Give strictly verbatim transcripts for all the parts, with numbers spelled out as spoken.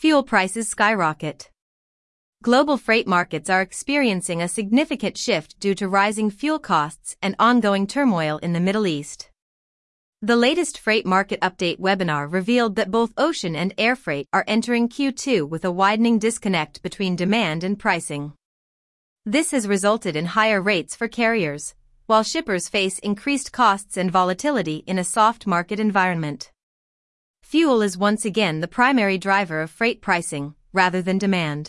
fuel prices skyrocket. Global freight markets are experiencing a significant shift due to rising fuel costs and ongoing turmoil in the Middle East. The latest Freight Market Update webinar revealed that both ocean and air freight are entering Q two with a widening disconnect between demand and pricing. This has resulted in higher rates for carriers, while shippers face increased costs and volatility in a soft market environment. Fuel is once again the primary driver of freight pricing, rather than demand.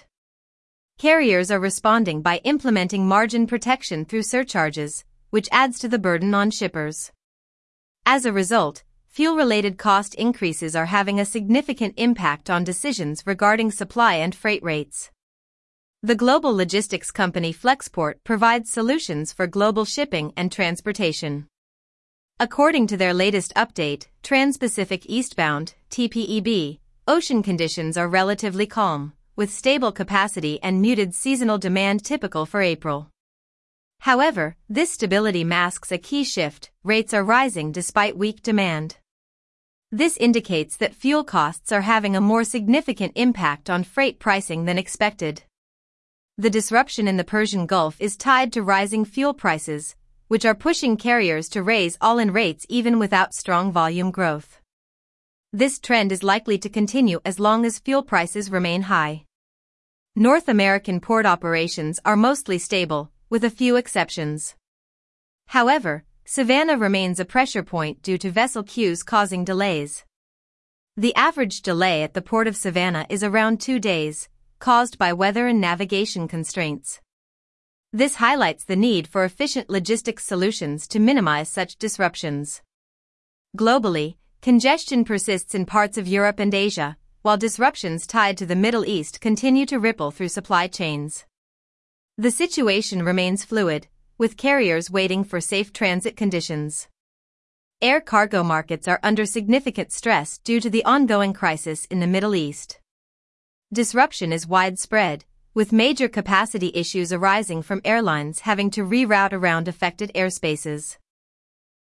Carriers are responding by implementing margin protection through surcharges, which adds to the burden on shippers. As a result, fuel-related cost increases are having a significant impact on decisions regarding supply and freight rates. The global logistics company Flexport provides solutions for global shipping and transportation. According to their latest update, Trans-Pacific Eastbound (T P E B) ocean conditions are relatively calm, with stable capacity and muted seasonal demand typical for April. However, this stability masks a key shift: rates are rising despite weak demand. This indicates that fuel costs are having a more significant impact on freight pricing than expected. The disruption in the Persian Gulf is tied to rising fuel prices, which are pushing carriers to raise all-in rates even without strong volume growth. This trend is likely to continue as long as fuel prices remain high. North American port operations are mostly stable, with a few exceptions. However, Savannah remains a pressure point due to vessel queues causing delays. The average delay at the Port of Savannah is around two days, caused by weather and navigation constraints. This highlights the need for efficient logistics solutions to minimize such disruptions. Globally, congestion persists in parts of Europe and Asia, while disruptions tied to the Middle East continue to ripple through supply chains. The situation remains fluid, with carriers waiting for safe transit conditions. Air cargo markets are under significant stress due to the ongoing crisis in the Middle East. Disruption is widespread, with major capacity issues arising from airlines having to reroute around affected airspaces.